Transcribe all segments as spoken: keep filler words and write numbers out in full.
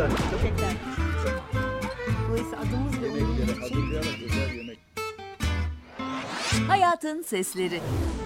yeter. Yeter. Dolayısıyla adımız ve uyumumuz için Hazırlayarak özel yemek. Hayatın Sesleri.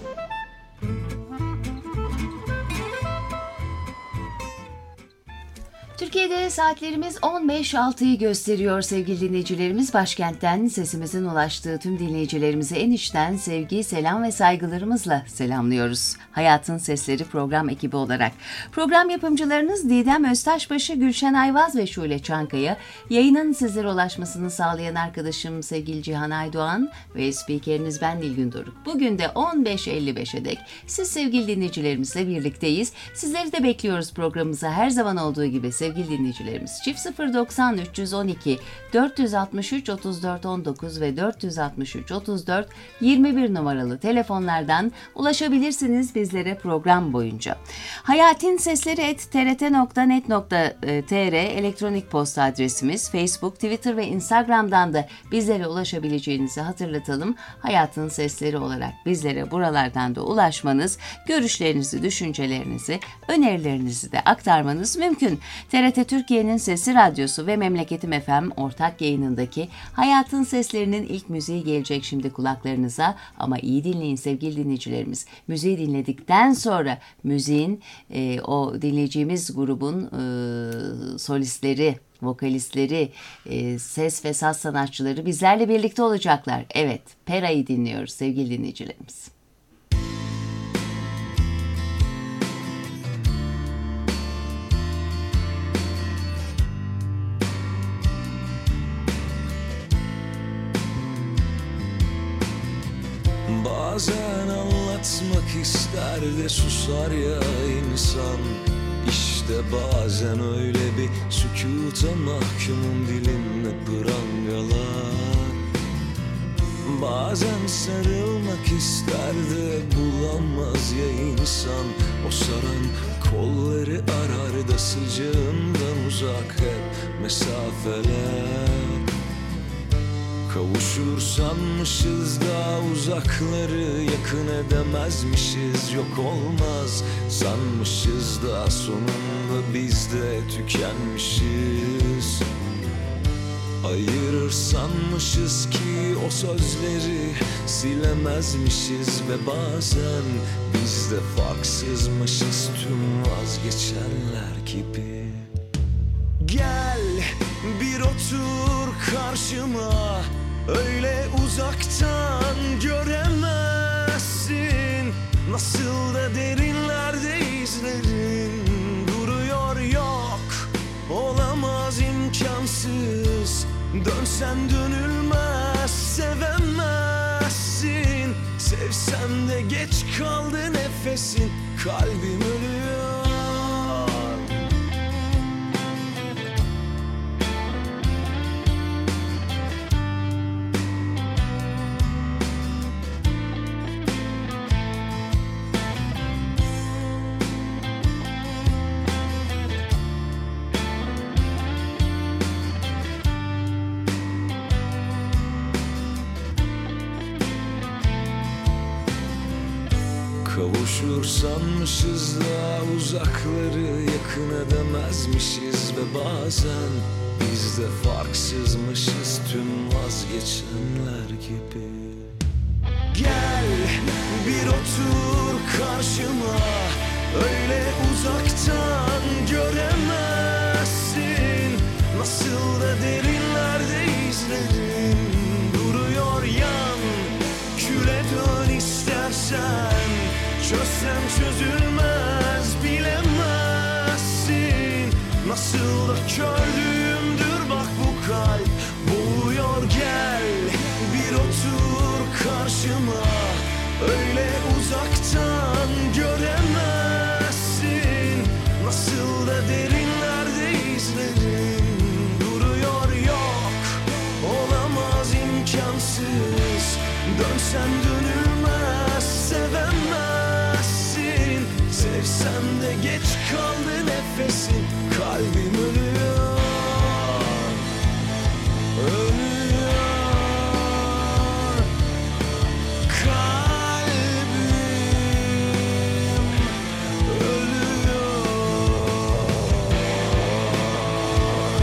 Türkiye'de saatlerimiz on beş altıyı gösteriyor sevgili dinleyicilerimiz. Başkentten sesimizin ulaştığı tüm dinleyicilerimize en içten sevgi, selam ve saygılarımızla selamlıyoruz. Hayatın Sesleri program ekibi olarak. Program yapımcılarınız Didem Öztaşbaşı, Gülşen Ayvaz ve Şule Çankaya. Yayının sizlere ulaşmasını sağlayan arkadaşım sevgili Cihan Aydoğan ve spikeriniz ben Nilgün Doruk. Bugün de on beş elli beşe dek siz sevgili dinleyicilerimizle birlikteyiz. Sizleri de bekliyoruz programımıza her zaman olduğu gibi sevgili dinleyicilerimiz. Çift sıfır doksan üç yüz on iki dört yüz altmış üç otuz dört on dokuz ve dört yüz altmış üç otuz dört yirmi bir numaralı telefonlardan ulaşabilirsiniz bizlere program boyunca. Hayatinsesleri et t r t nokta net nokta t r elektronik posta adresimiz. Facebook, Twitter ve Instagram'dan da bizlere ulaşabileceğinizi hatırlatalım. Hayatın Sesleri olarak bizlere buralardan da ulaşmanız, görüşlerinizi, düşüncelerinizi, önerilerinizi de aktarmanız mümkün. T R T Türkiye'nin Sesi Radyosu ve Memleketim F M ortak yayınındaki Hayatın Seslerinin ilk müziği gelecek şimdi kulaklarınıza, ama iyi dinleyin sevgili dinleyicilerimiz. Müziği dinledikten sonra müziğin e, o dinleyeceğimiz grubun e, solistleri, vokalistleri, e, ses ve saz sanatçıları bizlerle birlikte olacaklar. Evet, Pera'yı dinliyoruz sevgili dinleyicilerimiz. Bazen anlatmak ister de susar ya insan. İşte bazen öyle bir sükuta mahkumun dilinde prangalar. Bazen sarılmak ister de bulamaz ya insan. O saran kolları arar da sıcağından uzak hep mesafeler. Kavuşur sanmışız da uzakları yakın edemezmişiz, yok olmaz sanmışız da sonunda biz de tükenmişiz. Ayırır sanmışız ki o sözleri silemezmişiz ve bazen biz de farksızmışız tüm vazgeçenler gibi. Gel bir otur karşıma, öyle uzaktan göremezsin. Nasıl da derinlerde izlerin duruyor, yok olamaz, imkansız. Dönsen dönülmez, sevemezsin. Sevsem de geç kaldı nefesin, kalbim ölüyor. Kavuşur sanmışız da uzakları yakın edemezmişiz ve bazen biz de farksızmışız tüm vazgeçenler gibi. Gel bir otur karşıma, öyle uzaktan göremezsin. Nasıl da derinlerde izlerin duruyor, yan küle dön istersen. Çözsem çözülmez, bilemezsin. Nasıl da kördüğümdür bak bu kalp boğuyor. Gel bir otur karşıma, öyle uzaktan göremezsin. Nasıl da derinlerde izlerin duruyor, yok olamaz, imkansız. Dönsen dönülmez, sevemezsin. Sevsem de geç kaldı nefesin, kalbim ölüyor. Ölüyor kalbim, ölüyor.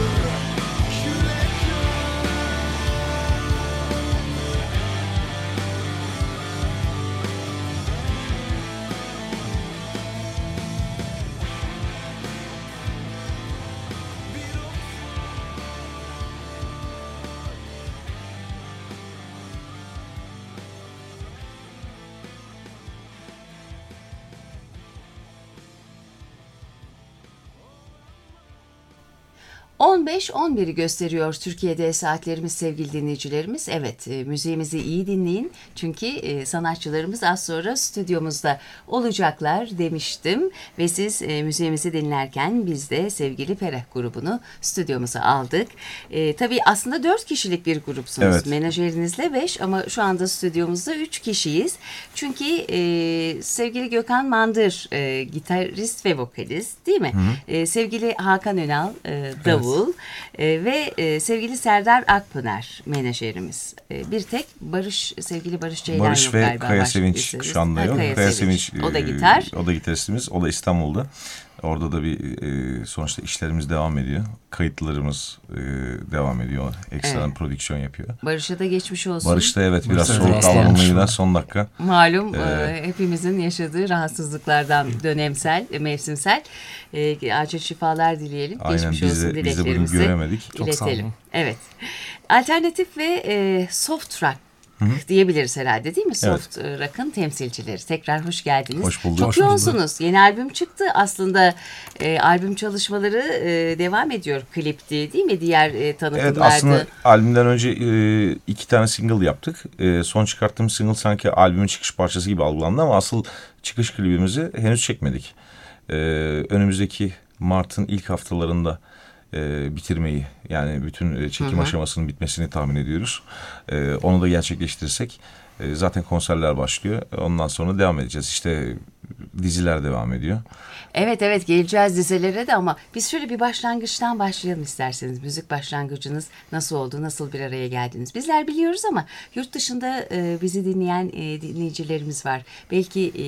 on beş on biri gösteriyor Türkiye'de saatlerimiz sevgili dinleyicilerimiz. Evet, e, müziğimizi iyi dinleyin. Çünkü e, sanatçılarımız az sonra stüdyomuzda olacaklar demiştim. Ve siz e, müziğimizi dinlerken biz de sevgili Pereh grubunu stüdyomuza aldık. E, tabii aslında dört kişilik bir grupsunuz. Evet. Menajerinizle beş ama şu anda stüdyomuzda üç kişiyiz. Çünkü e, sevgili Gökhan Mandır e, gitarist ve vokalist değil mi? E, sevgili Hakan Önal e, davul. E, ve e, sevgili Serdar Akpınar menajerimiz. E, bir tek Barış, sevgili Barış Ceylan Barış yok ve galiba. Kaya başka Sevinç birisiniz. şu anda Ha, yok. Kaya, Kaya Sevinç. Sevinç, O da e, gitar. O da gitaristimiz. O da İstanbul'da. Orada da bir e, sonuçta işlerimiz devam ediyor. Kayıtlarımız e, devam ediyor. Ekstradan Evet. prodüksiyon yapıyor. Barış'a da geçmiş olsun. Barış da evet biraz Barış da soğuk hastalanmış. algınlığıyla son dakika. Malum Ee, e, hepimizin yaşadığı rahatsızlıklardan dönemsel, e, mevsimsel. E, acil şifalar dileyelim. Aynen Geçmiş biz olsun de, biz de bugün dileklerimizi göremedik. Çok sağ olun. iletelim. Evet. Alternatif ve e, soft rock diyebiliriz herhalde değil mi? Soft e, rock'ın temsilcileri. Tekrar hoş geldiniz. Hoş bulduk. Çok Hoş bulduk. yoğunsunuz. Yeni albüm çıktı. Aslında e, albüm çalışmaları e, devam ediyor. Klipti değil mi? Diğer e, tanıtımlarda. Evet aslında albümden önce e, iki tane single yaptık. E, son çıkarttığımız single sanki albümün çıkış parçası gibi algılandı ama asıl çıkış klibimizi henüz çekmedik. E, önümüzdeki Mart'ın ilk haftalarında e, bitirmeyi yani bütün e, çekim Hı hı. aşamasının bitmesini tahmin ediyoruz. E, onu da gerçekleştirirsek e, zaten konserler başlıyor. Ondan sonra devam edeceğiz. İşte diziler devam ediyor. Evet evet geleceğiz dizelere de ama biz şöyle bir başlangıçtan başlayalım isterseniz. Müzik başlangıcınız nasıl oldu, nasıl bir araya geldiniz? Bizler biliyoruz ama yurt dışında e, bizi dinleyen e, dinleyicilerimiz var. Belki e,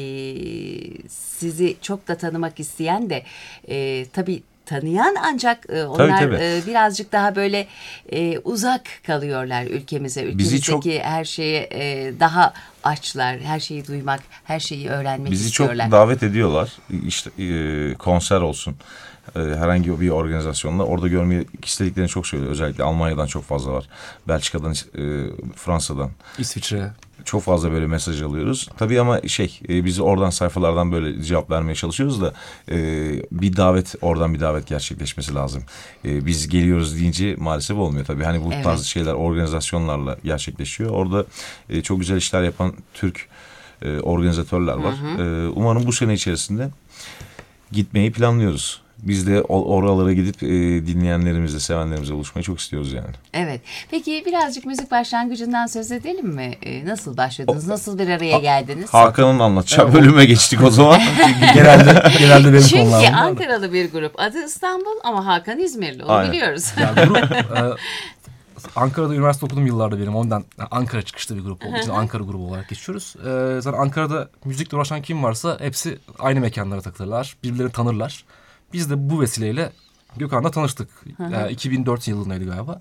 sizi çok da tanımak isteyen de e, tabii tanıyan ancak e, onlar tabii. e, birazcık daha böyle e, uzak kalıyorlar ülkemize. Ülkemizdeki çok- her şeye e, daha açlar. Her şeyi duymak, her şeyi öğrenmek Bizi istiyorlar. çok davet ediyorlar. İşte e, konser olsun. E, herhangi bir organizasyonda orada görmeyi istediklerini çok söylüyor. Özellikle Almanya'dan çok fazla var. Belçika'dan, e, Fransa'dan. İsviçre. Çok fazla böyle mesaj alıyoruz. Tabii ama şey e, biz oradan sayfalardan böyle cevap vermeye çalışıyoruz da e, bir davet oradan bir davet gerçekleşmesi lazım. E, biz geliyoruz deyince maalesef olmuyor tabii. Hani bu Evet. tarz şeyler organizasyonlarla gerçekleşiyor. Orada e, çok güzel işler yapan Türk e, organizatörler var. E, umarım bu sene içerisinde gitmeyi planlıyoruz. Biz de o- oralara gidip e, dinleyenlerimizle, sevenlerimizle buluşmayı çok istiyoruz yani. Evet. Peki birazcık müzik başlangıcından söz edelim mi? Ee, nasıl başladınız? O- Nasıl bir araya geldiniz? Hakan'ın anlatacağı bölüme geçtik o zaman. Genelde genelde benim Çünkü konularım var da. Ankaralı bir grup. Adı İstanbul ama Hakan İzmirli. Onu Aynen. biliyoruz. Ya grup e, Ankara'da üniversite okudum yıllarda benim. Ondan yani Ankara çıkışlı bir grup olduğu için Ankara grubu olarak geçiyoruz. E, zaten Ankara'da müzikle uğraşan kim varsa hepsi aynı mekanlara takılırlar. Birbirlerini tanırlar. Biz de bu vesileyle Gökhan'la tanıştık. E, iki bin dört yılındaydı galiba.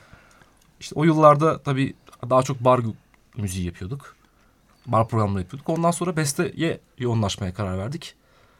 İşte o yıllarda tabii daha çok bar müziği yapıyorduk. Bar programları yapıyorduk. Ondan sonra besteye yoğunlaşmaya karar verdik.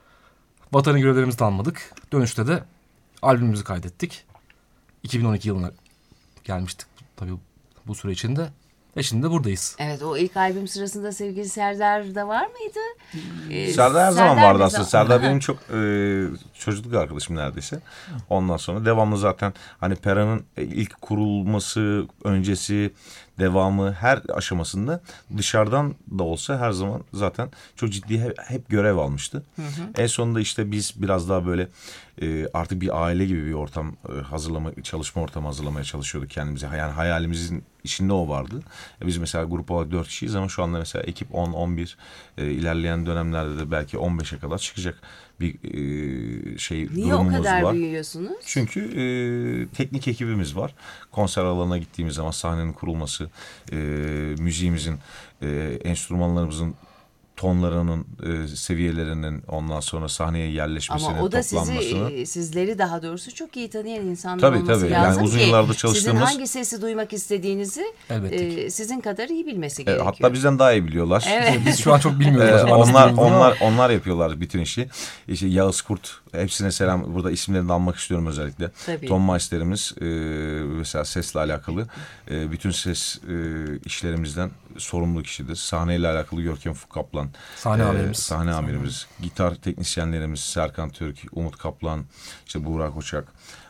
Vatanı görevlerimizi de almadık. Dönüşte de albümümüzü kaydettik. iki bin on iki yılına gelmiştik tabii bu süre içinde. Ve şimdi de buradayız. Evet, o ilk albüm sırasında sevgili Serdar da var mıydı? Ee, Serdar her zaman vardı bir aslında. zaman- Serdar benim çok e, çocukluk arkadaşım neredeyse. Ondan sonra devamlı zaten hani Pera'nın ilk kurulması öncesi devamı her aşamasında dışarıdan da olsa her zaman zaten çok ciddi hep, hep görev almıştı. En sonunda işte biz biraz daha böyle e, artık bir aile gibi bir ortam e, hazırlama, çalışma ortamı hazırlamaya çalışıyorduk kendimize. Yani hayalimizin içinde o vardı. E, biz mesela grup olarak dört kişiyiz ama şu anda mesela ekip on on bir e, ilerleyen dönemlerde de belki on beşe kadar çıkacak bir e, şey Niye o durumumuz kadar var. büyüyorsunuz? Çünkü e, teknik ekibimiz var. Konser alanına gittiğimiz zaman sahnenin kurulması, e, müziğimizin, e, enstrümanlarımızın tonlarının, e, seviyelerinin ondan sonra sahneye yerleşmesinin, Ama o da sizi, toplanmasını. e, sizleri daha doğrusu çok iyi tanıyan insanlar Tabii, olması tabii. Yani lazım uzun ki yıllardır sizin çalıştığımız- hangi sesi duymak istediğinizi Elbette ki. e, sizin kadar iyi bilmesi E, gerekiyor. hatta bizden daha iyi biliyorlar. Evet. Biz şu an çok bilmiyoruz. Ee, acaba nasıl onlar duyulduğunu onlar ama onlar yapıyorlar bütün işi. İşte Yağız Kurt, hepsine selam. Burada isimlerini de almak istiyorum özellikle. Tabii. Ton Meister'imiz e, mesela sesle alakalı e, bütün ses e, işlerimizden sorumlu kişidir. Sahneyle alakalı Görkem Kaplan. Sahne amirimiz. Sahne amirimiz. Gitar teknisyenlerimiz Serkan Türk, Umut Kaplan, işte Buğra Koçak.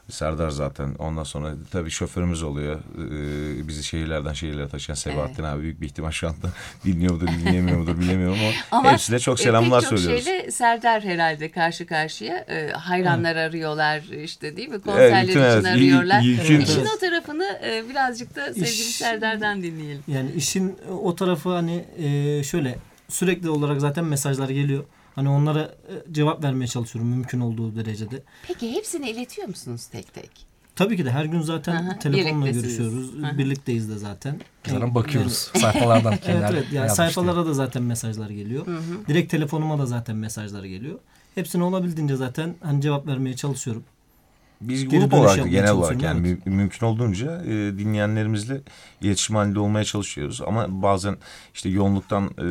Serdar zaten. Ondan sonra tabii şoförümüz oluyor. Ee, bizi şehirlerden şehirlere taşıyan Sebahattin evet. abi büyük bir ihtimal şu anda dinliyor mudur, dinleyemiyor mudur bilemiyorum ama, ama hepsine çok selamlar pek çok söylüyoruz. Şeyle Serdar herhalde karşı karşıya. Ee, hayranlar evet. arıyorlar işte değil mi? Konserler evet, için evet. arıyorlar. İyi, iyi, İşin evet. o tarafını e, birazcık da sevgili İş, Serdar'dan dinleyelim. Yani işin o tarafı hani e, şöyle sürekli olarak zaten mesajlar geliyor. Hani onlara cevap vermeye çalışıyorum mümkün olduğu derecede. Peki hepsini iletiyor musunuz tek tek? Tabii ki de her gün zaten Aha, telefonla görüşüyoruz. Aha. Birlikteyiz de zaten. Zaten bakıyoruz yani, sayfalardan. evet evet yani sayfalara da zaten mesajlar geliyor. Hı hı. Direkt telefonuma da zaten mesajlar geliyor. Hepsine olabildiğince zaten hani cevap vermeye çalışıyorum. Biz grup olarak genel olarak yani evet. mümkün olduğunca e, dinleyenlerimizle iletişim halinde olmaya çalışıyoruz. Ama bazen işte yoğunluktan e,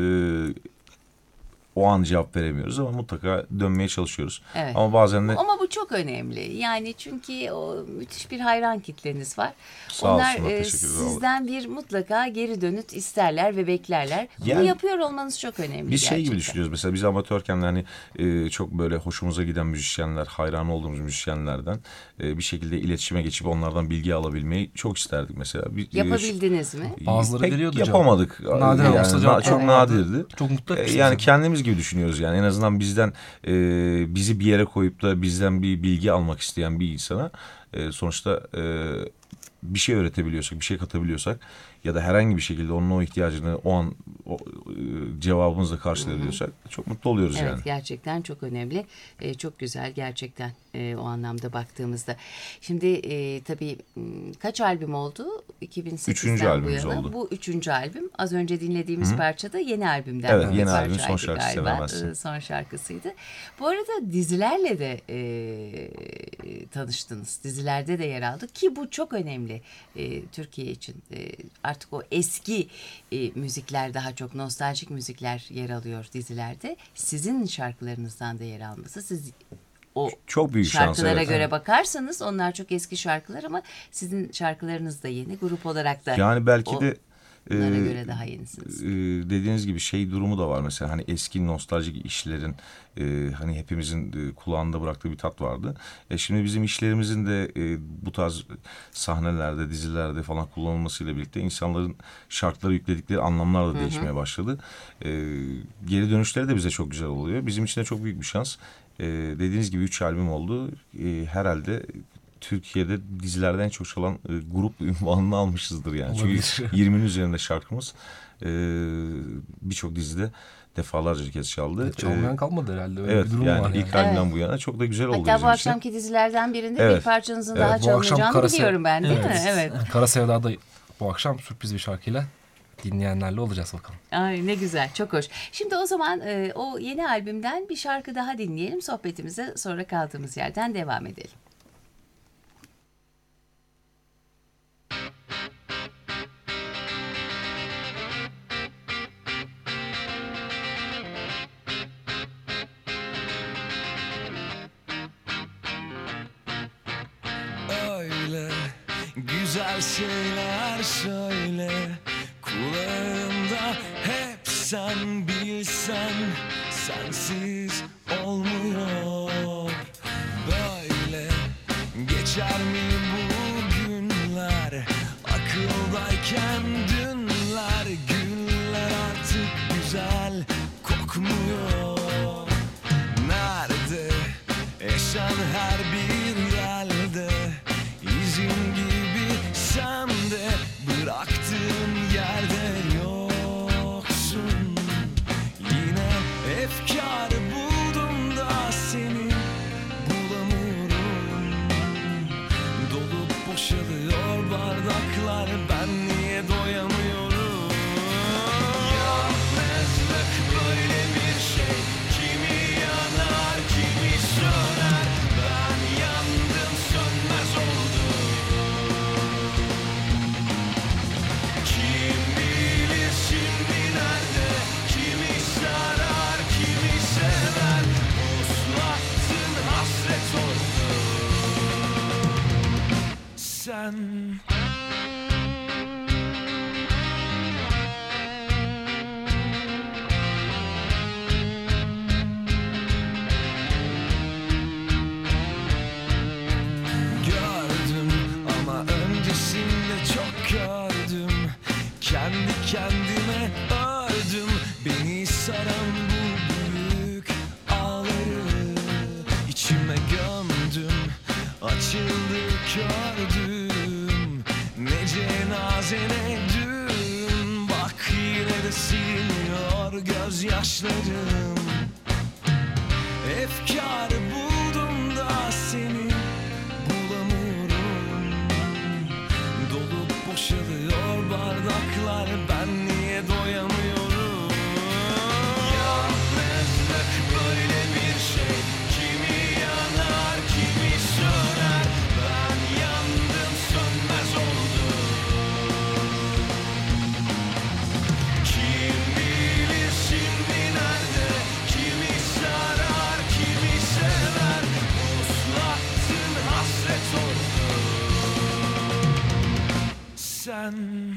o an cevap veremiyoruz ama mutlaka dönmeye çalışıyoruz. Evet. Ama bazen de... Ama bu çok önemli. Yani çünkü o müthiş bir hayran kitleniz var. Sağ Onlar olsunlar, e, sizden bir mutlaka geri dönüt isterler ve beklerler. Yani, bunu yapıyor olmanız çok önemli. Biz gerçekten. şey gibi düşünüyoruz mesela biz amatörken hani e, çok böyle hoşumuza giden müzisyenler, hayran olduğumuz müzisyenlerden e, bir şekilde iletişime geçip onlardan bilgi alabilmeyi çok isterdik mesela. Bir, Yapabildiniz e, mi? Bazıları pek veriyordu yapamadık. Nadir yani, yani, na, çok evet. nadirdi. Çok mutlu e, Yani kendimiz gibi düşünüyoruz yani en azından bizden e, bizi bir yere koyup da bizden bir bilgi almak isteyen bir insana e, sonuçta e, bir şey öğretebiliyorsak, bir şey katabiliyorsak ya da herhangi bir şekilde onun o ihtiyacını o an o, e, cevabımızla karşılayabiliyorsak Hı-hı. çok mutlu oluyoruz evet, yani. Gerçekten çok önemli. E, çok güzel gerçekten e, o anlamda baktığımızda. Şimdi e, tabii kaç albüm oldu? iki bin sekizden bu yana. Oldu. Bu üçüncü albüm. Az önce dinlediğimiz Hı-hı. parça da yeni albümden. Evet, yeni albüm son şarkısı Sevemezsin. Son şarkısıydı. Bu arada dizilerle de e, tanıştınız. Dizilerde de yer aldık ki bu çok önemli e, Türkiye için. E, artık o eski e, müzikler daha çok nostaljik müzikler yer alıyor dizilerde. Sizin şarkılarınızdan da yer alması. Siz o çok büyük şarkılara şans, evet. göre bakarsanız onlar çok eski şarkılar ama sizin şarkılarınız da yeni. Grup olarak da yani belki o, de onlara ee, göre daha yenisiniz. E, dediğiniz gibi şey durumu da var mesela hani eski nostaljik işlerin e, hani hepimizin e, kulağında bıraktığı bir tat vardı. E, şimdi bizim işlerimizin de e, bu tarz sahnelerde, dizilerde falan kullanılmasıyla birlikte insanların şarkılara yükledikleri anlamlar da Hı-hı. değişmeye başladı. E, geri dönüşleri de bize çok güzel oluyor. Bizim için de çok büyük bir şans. E, dediğiniz gibi üç albüm oldu. E, herhalde Türkiye'de dizilerden en çok çalan e, grup ünvanını almışızdır yani. Olabilir. Çünkü yirminin üzerinde şarkımız e, birçok dizide defalarca kez çaldı. Evet, çalmayan ee, kalmadı herhalde. Öyle evet bir durum yani var ilk albümden evet. bu yana çok da güzel oldu. Hatta bu akşamki için. dizilerden birinde evet. bir parçanızın evet. daha çalınacağını biliyorum ben değil evet. mi? Evet. Kara Sevda'da bu akşam sürpriz bir şarkıyla dinleyenlerle olacağız bakalım. Ay ne güzel, çok hoş. Şimdi o zaman e, o yeni albümden bir şarkı daha dinleyelim. Sohbetimize sonra kaldığımız yerden devam edelim. Öyle güzel şeyler söyle kulağımda hep sen bilsen sensiz olmuyor. Böyle geçer mi bu günler akıldayken dünler günler artık güzel kokmuyor. Nerede eşen her bir yerde izin gibi sen de bıraktığın yerde yoksun. Yine efkar buldum da seni bulamıyorum. Dolup boşalıyor bardaklar ben niye doyamıyorum. Yalnızlık böyle bir şey kimi yanar kimi söner. Ben yandım sönmez oldum. Kim bilir şimdi nerede kimi sarar kimi sever. Uslattın hasret oldu sen. açıldı gördüm. Ne cenaze ne düğün. Bak yine de siliniyor gözyaşlarım. Efkarı buldum da seni bulamıyorum. Dolup boşalıyor bardaklar, ben niye doyamıyorum? Yalnızlık böyle bir şey, kimi yanar kimi söner. Ben yandım sönmez oldum. Kim bilir şimdi nerede, kimi sarar kimi sever. Uslattın hasret oldu sen.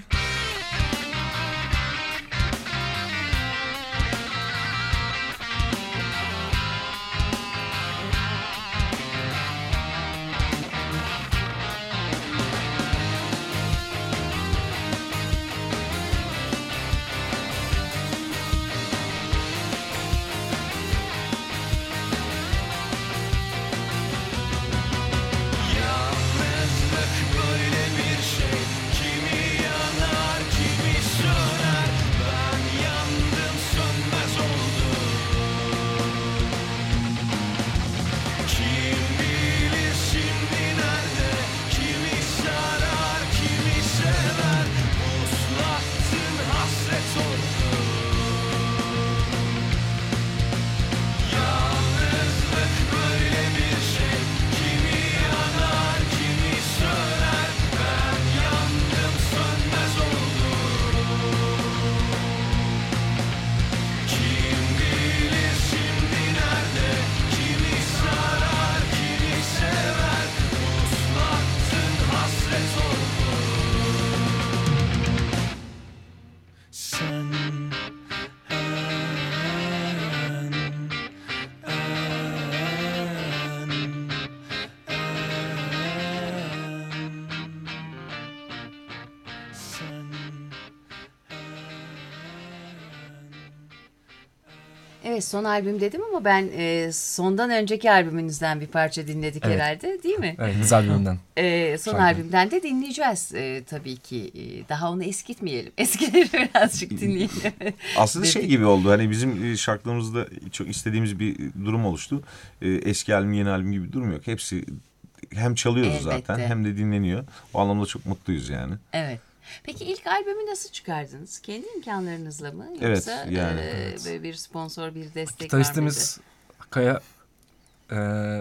Yalnızlık böyle bir şey, kimi yanar kimi söner. Ben yandım sönmez oldum. Kim bilir şimdi nerede, kimi sarar kimi sever. Uslattın hasret oldu. Yalnızlık böyle bir şey, kimi yanar kimi söner. Ben yandım sönmez oldum. Kim bilir şimdi nerede, kimi sarar kimi sever. Uslattın hasret oldu sen. Evet, son albüm dedim ama ben e, sondan önceki albümünüzden bir parça dinledik Evet. herhalde, değil mi? Evet, güzel bölümden. E, son Şarkı. albümden de dinleyeceğiz e, tabii ki. E, daha onu eskitmeyelim. Eskileri birazcık dinleyelim. Aslında Dedik. şey gibi oldu, hani bizim e, şarkılarımızda çok istediğimiz bir durum oluştu. E, Eski albüm yeni albüm gibi bir durum yok. Hepsi hem çalıyoruz Elbette. zaten hem de dinleniyor. O anlamda çok mutluyuz yani. Evet. Peki ilk albümü nasıl çıkardınız? Kendi imkanlarınızla mı? Yoksa Evet, yani, e, evet. böyle bir sponsor, bir destek var mıydı? Gitaristimiz Kaya e,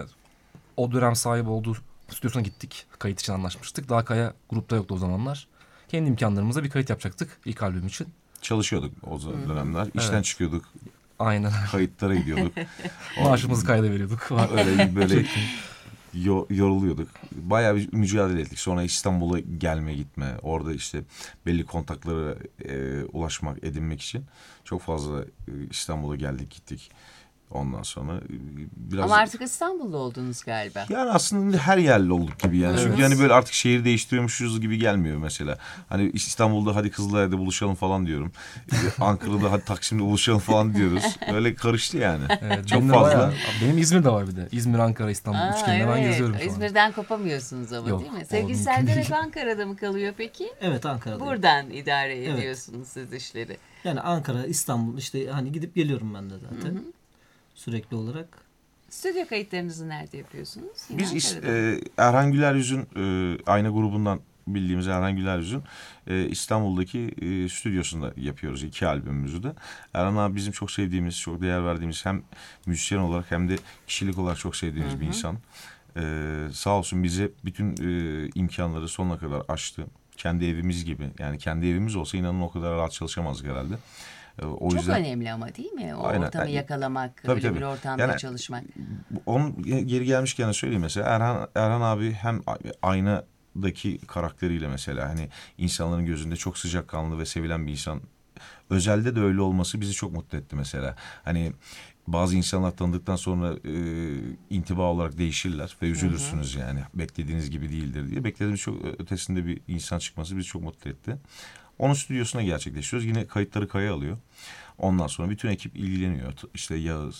o dönem sahibi olduğu stüdyosuna gittik. Kayıt için anlaşmıştık. Daha Kaya grupta yoktu o zamanlar. Kendi imkanlarımızla bir kayıt yapacaktık ilk albüm için. Çalışıyorduk o dönemler. İşten Evet. çıkıyorduk, Aynen. kayıtlara gidiyorduk. Maaşımızı kayda veriyorduk. Öyle böyle yo- yoruluyorduk. Bayağı bir mücadele ettik. Sonra İstanbul'a gelme gitme. Orada işte belli kontaklara e, ulaşmak, edinmek için çok fazla e, İstanbul'a geldik gittik. Ondan sonra e, biraz... Ama artık İstanbul'da oldunuz galiba. Yani aslında her yerli olduk gibi yani. Çünkü hani böyle artık şehir değiştiriyormuşuz gibi gelmiyor mesela. Hani İstanbul'da hadi Kızılay'da buluşalım falan diyorum. Ee, Ankara'da hadi Taksim'de buluşalım falan diyoruz. Öyle karıştı yani. Evet, Çok benim de fazla. bayağı- benim İzmir'de var bir de. İzmir, Ankara, İstanbul Aa, üçgeninde ben evet. geziyorum şu an. İzmir'den kopamıyorsunuz ama, Yok, değil mi? o Sevgili mümkün Serdar değil. hep Ankara'da mı kalıyor peki? Evet, Ankara'da. Buradan idare Evet. ediyorsunuz siz işleri. Yani Ankara, İstanbul işte hani gidip geliyorum ben de zaten. Sürekli olarak. Stüdyo kayıtlarınızı nerede yapıyorsunuz? Yine Biz is- Ankara'da. e, Erhan Güler Yüz'ün e, Ayna grubundan bildiğimiz Erhan Güler Yüz'ün e, İstanbul'daki e, stüdyosunda yapıyoruz iki albümümüzü de. Erhan abi bizim çok sevdiğimiz, çok değer verdiğimiz hem müzisyen olarak hem de kişilik olarak çok sevdiğimiz bir insan. E, sağ olsun bize bütün e, imkanları sonuna kadar açtı. Kendi evimiz gibi. Yani kendi evimiz olsa inanın o kadar rahat çalışamazdık herhalde. E, o Çok yüzden önemli ama değil mi? O Aynen. ortamı Yani- yakalamak, Tabii, öyle tabii. bir ortamda Yani- çalışmak. onun geri gelmişken de söyleyeyim mesela Erhan Erhan abi hem aynadaki karakteriyle mesela hani insanların gözünde çok sıcakkanlı ve sevilen bir insan. Özelde de öyle olması bizi çok mutlu etti mesela. Hani bazı insanlar tanıdıktan sonra e, intiba olarak değişirler ve üzülürsünüz yani. Beklediğiniz gibi değildir diye. Beklediğimiz çok ötesinde bir insan çıkması bizi çok mutlu etti. Onun stüdyosuna gerçekleştiriyoruz. Yine kayıtları Kaya alıyor. Ondan sonra bütün ekip ilgileniyor. İşte Yağız,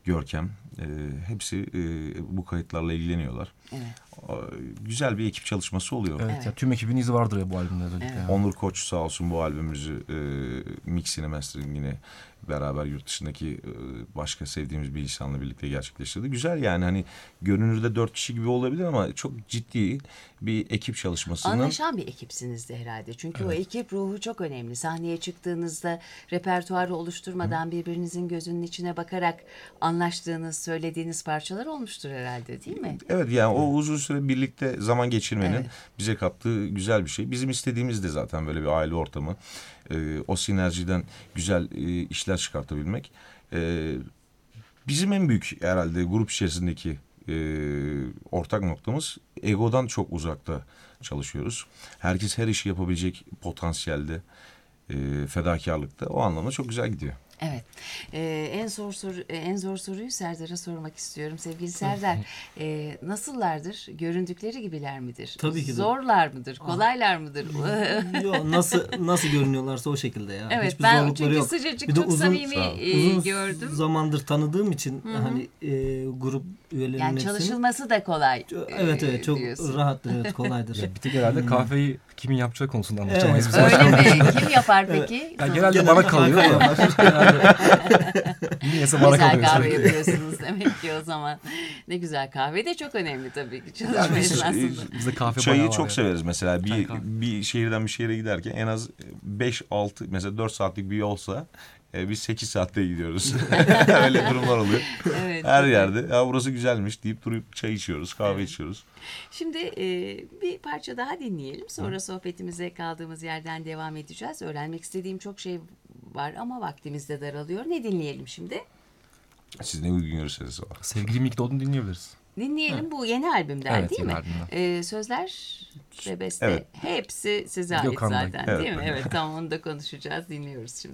Görkem. E, hepsi e, bu kayıtlarla ilgileniyorlar. Evet. E, güzel bir ekip çalışması oluyor. Evet, Evet. Ya, tüm ekibin izi vardır ya bu albümde özellikle. Evet. ya. Onur Koç sağ olsun bu albümümüzü e, mixini, masteringini beraber yurt dışındaki e, başka sevdiğimiz bir insanla birlikte gerçekleştirdi. Güzel yani, hani görünürde dört kişi gibi olabilir ama çok ciddi bir ekip çalışmasının. Anlaşan bir ekipsinizdi herhalde. Çünkü o ekip ruhu çok önemli. Sahneye çıktığınızda repertuarı oluşturmadan birbirinizin gözünün içine bakarak anlaştığınız, söylediğiniz parçalar olmuştur herhalde, değil mi? Evet, yani o uzun süre birlikte zaman geçirmenin Evet. bize kattığı güzel bir şey. Bizim istediğimiz de zaten böyle bir aile ortamı. Ee, o sinerjiden güzel e, işler çıkartabilmek. Ee, bizim en büyük herhalde grup içerisindeki e, ortak noktamız, egodan çok uzakta çalışıyoruz. Herkes her işi yapabilecek potansiyelde, e, fedakarlıkta. O anlamda çok güzel gidiyor. Evet. Ee, en zor soru en zor soruyu Serdar'a sormak istiyorum. Sevgili Serdar, e, nasıllardır? Göründükleri gibiler midir? Tabii ki de. Zorlar mıdır? Kolaylar mıdır? Yo, nasıl nasıl görünüyorlarsa o şekilde ya. Evet, Hiçbir ben zorlukları çünkü yok. sıcacık Bir de çok uzun- samimi e, Uzun gördüm. zamandır tanıdığım için hani e, grup üyelerinin Yani hepsini- çalışılması da kolay. Evet e, evet çok diyorsun. rahattır, evet kolaydır. Ya, bir tek herhalde kahveyi kimin yapacağı konusunda anlaşamayız biz. Öyle mi? Kim yapar peki? Ya, Son- genelde Genelde bana kalıyor Hakan da. Niyeyse bana Güzel kalıyor. kahve sürekli. yapıyorsunuz demek ki o zaman. Ne güzel, kahve de çok önemli tabii ki çalışma Yani biz, esnasında. Bizde kahve bayağı Çayı var çok ya. severiz mesela. Çay, Bir kahve. bir şehirden bir şehire giderken en az beş altı, mesela dört saatlik bir yolsa e, biz sekiz saatte gidiyoruz. Öyle durumlar oluyor. Evet, Her çok yerde ya burası güzelmiş deyip durup çay içiyoruz, kahve içiyoruz. Şimdi e, bir parça daha dinleyelim. Sonra sohbetimize kaldığımız yerden devam edeceğiz. Öğrenmek istediğim çok şey var ama vaktimiz de daralıyor. Ne dinleyelim şimdi? Siz ne uygun görürseniz o. Sevgili Mick Dodd'un dinleyebiliriz. Dinleyelim, bu yeni albümden Evet, değil yeni mi? albümden. E, sözler ve beste Evet. hepsi size ait Gökhan'dan. zaten Evet. değil mi? Evet, tamam, onu da konuşacağız. Dinliyoruz şimdi.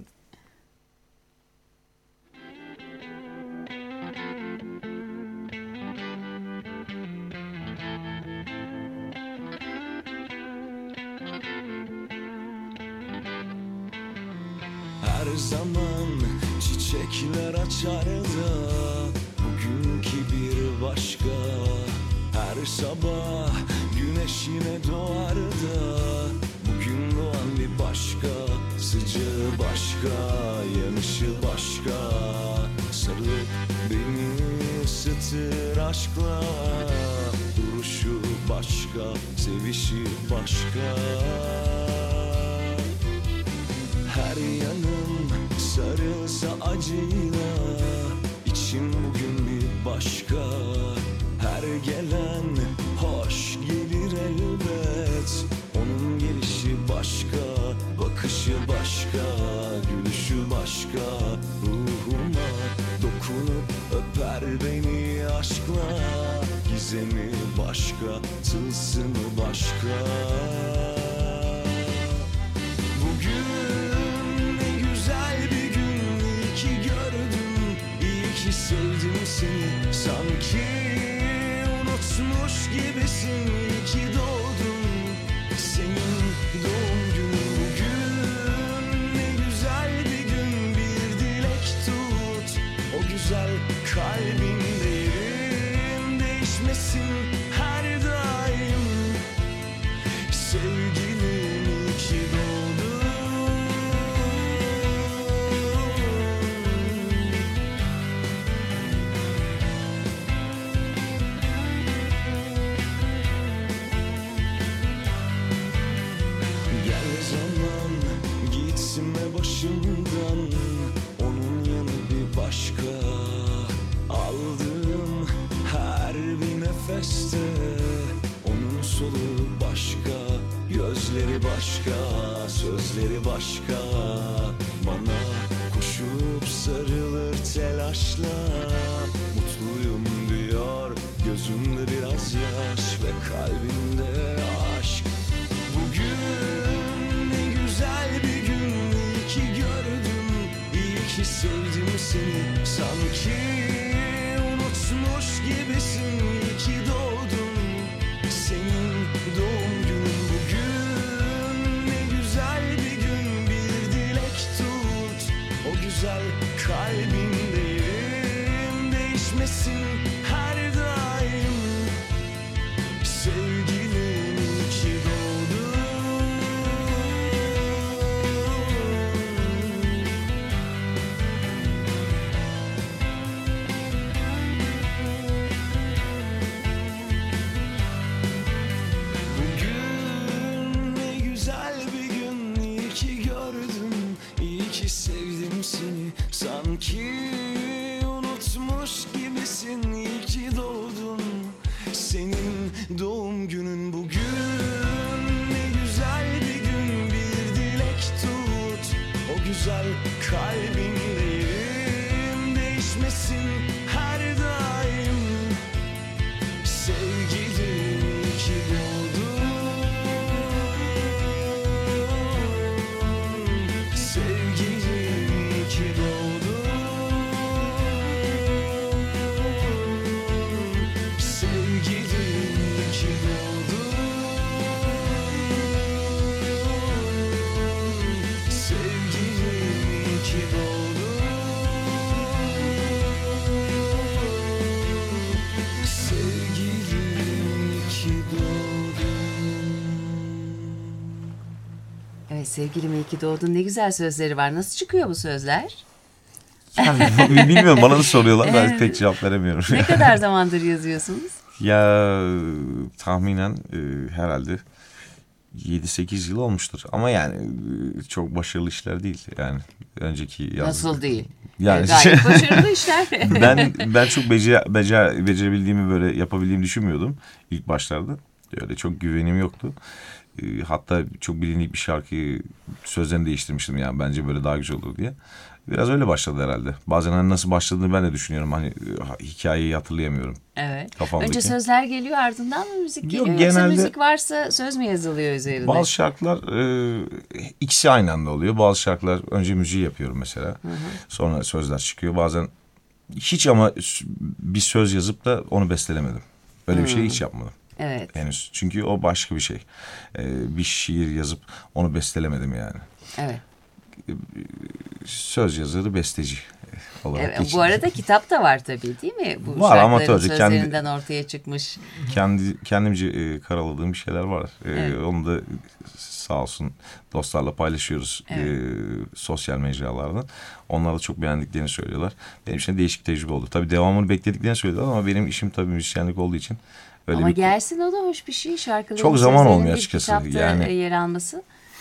Her zaman çiçekler açar da bugünkü bir başka. Her sabah güneş yine doğar da bugün doğan bir başka. Sıcağı başka, yanışı başka. Sarılıp beni ısıtır aşkla. Duruşu başka, sevişi başka. Her yanım sarılsa acıyla, içim bugün bir başka. Her gelen hoş gelir elbet, onun gelişi başka, bakışı başka, gülüşü başka. Ruhuma dokunup öper beni aşkla, gizemi başka, tılsımı başka. Bugün ne güzel bir gün, iyi ki gördüm, iyi ki sevdim seni. Sanki unutmuş gibisin, iyi ki doğdum, senin doğum günün. Bugün ne güzel bir gün, bir dilek tut, o güzel kalbinde yerin değişmesin her daim. Sevgilim iyi ki doğdun. Gel zaman gitme başımdan, onun yanı bir başka. Aldığım her bir nefeste onun soluğu başka. Gözleri başka, sözleri başka. Bana koşup sarılır telaşla. Mutluyum diyor, gözümde biraz yaş ve kalbimde aşk. Bugün ne güzel bir gün, iyi ki gördüm, iyi ki sevdim seni. Sanki unutmuş gibisin, iyi ki doğdum, senin doğum günün. Bugün ne güzel bir gün, bir dilek tut, o güzel kalbinde yerin unutmuş gibisin. İyi ki doğdun, senin doğum günün bugün. Ne güzel bir gün, bir dilek tut. O güzel kalbinle yerim değişmesin her daim. Sevgilim iyi ki doğdun. Sevgilim iyi ki doğdun. Sevgilim iyi ki doğdun. Sevgilim iyi ki doğdun. Sevgilim iyi ki doğdun. Evet, sevgilim iyi ki doğdun. Ne güzel sözleri var. Nasıl çıkıyor bu sözler? Yani, bilmiyorum, bana da soruyorlar. Ben pek cevap veremiyorum. Ne kadar zamandır yazıyorsunuz? Ya tahminen e, herhalde yedi sekiz yıl olmuştur. Ama yani e, çok başarılı işler değil. Yani önceki yaz. Nasıl değil? Yani E, gayet başarılı işler. ben ben çok becer, becer, becerebildiğimi, böyle yapabildiğimi düşünmüyordum ilk başlarda. Öyle çok güvenim yoktu. E, hatta çok bilindik bir şarkıyı sözlerini değiştirmiştim, yani bence böyle daha güzel olur diye. Biraz öyle başladı herhalde. Bazen hani nasıl başladığını ben de düşünüyorum. Hani e, hikayeyi hatırlayamıyorum. Evet. Kafamdaki. Önce sözler geliyor, ardından mı müzik geliyor? Yok, Yoksa genelde- müzik varsa söz mü yazılıyor üzerine? Bazı şarkılar e, ikisi aynı anda oluyor. Bazı şarkılar önce müziği yapıyorum mesela. Sonra sözler çıkıyor. Bazen hiç ama bir söz yazıp da onu bestelemedim. Öyle bir şey hiç yapmadım Evet. henüz. Çünkü o başka bir şey. E, bir şiir yazıp onu bestelemedim yani. Evet. Söz yazarı, besteci olarak Evet, geçtim. bu arada kitap da var tabii, değil mi? Bu Var, şarkıların amatörce, kendi- sözlerinden ortaya çıkmış. Kendi kendimce e, karaladığım bir şeyler var. E, Evet. Onu da sağ olsun dostlarla paylaşıyoruz Evet. e, sosyal mecralardan. Onlar da çok beğendiklerini söylüyorlar. Benim için de değişik bir tecrübe oldu. Tabii devamını beklediklerini söylüyorlar ama benim işim tabii müzisyenlik olduğu için öyle Ama bir... gelsin, o da hoş bir şey. Şarkıların Çok zaman sözlerinin olmuyor bir açıkçası. kitapta Yani- yer alması.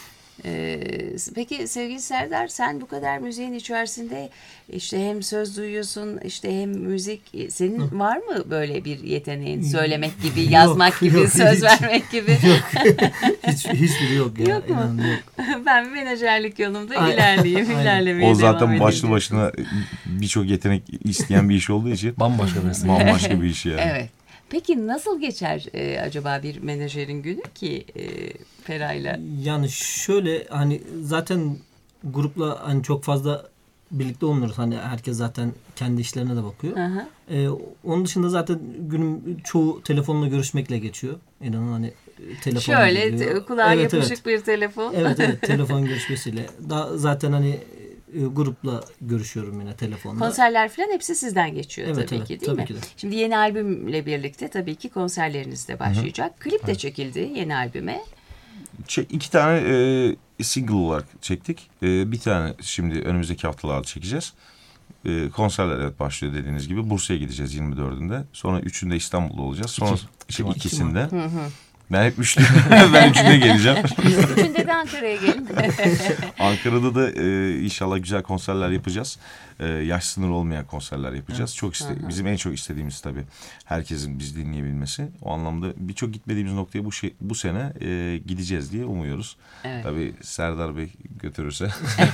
Ee, peki sevgili Serdar, sen bu kadar müziğin içerisinde işte hem söz duyuyorsun, işte hem müzik, senin var mı böyle bir yeteneğin? Söylemek gibi, yazmak Yok, gibi, yok, söz hiç. vermek gibi. Yok. Hiç, hiçbiri yok ya. Yok mu? İnan, yok. Ben menajerlik yolunda Aynen. ilerleyeyim, Aynen. ilerlemeye O devam zaten edeyim başlı diyorsun. başına birçok yetenek isteyen bir iş olduğu için Bambaşka bir resim. bambaşka bir iş yani. Evet. Peki nasıl geçer e, acaba bir menajerin günü ki e, Feray'la? Yani şöyle, hani zaten grupla hani çok fazla birlikte olmuyoruz. Hani herkes zaten kendi işlerine de bakıyor. Hı hı. Ee, onun dışında zaten günüm çoğu telefonla görüşmekle geçiyor. İnanın hani telefon Şöyle geliyor. te- kulağa Evet, yapışık evet. bir telefon. Evet evet, telefon görüşmesiyle. Da, zaten hani e, grupla görüşüyorum yine telefonda. Konserler falan hepsi sizden geçiyor Evet, tabii evet, ki, değil tabii mi? ki de. Şimdi yeni albümle birlikte tabii ki konserleriniz de başlayacak. Klip de çekildi yeni albüme. Çek, iki tane e, single olarak çektik. E, bir tane şimdi önümüzdeki haftalarda çekeceğiz. E, konserler evet başlıyor dediğiniz gibi. Bursa'ya gideceğiz yirmi dördünde. Sonra üçünde İstanbul'da olacağız. Sonra İki. işte İki var. ikisinde. Ben hep üçlü. Ben üçünde geleceğim. Üçünde de Ankara'ya gelin. Ankara'da da e, inşallah güzel konserler yapacağız. E, yaş sınırı olmayan konserler yapacağız. Çok iste bizim en çok istediğimiz tabii herkesin bizi dinleyebilmesi. O anlamda birçok gitmediğimiz noktaya bu şey bu sene e, gideceğiz diye umuyoruz. Evet. Tabii Serdar Bey götürürse.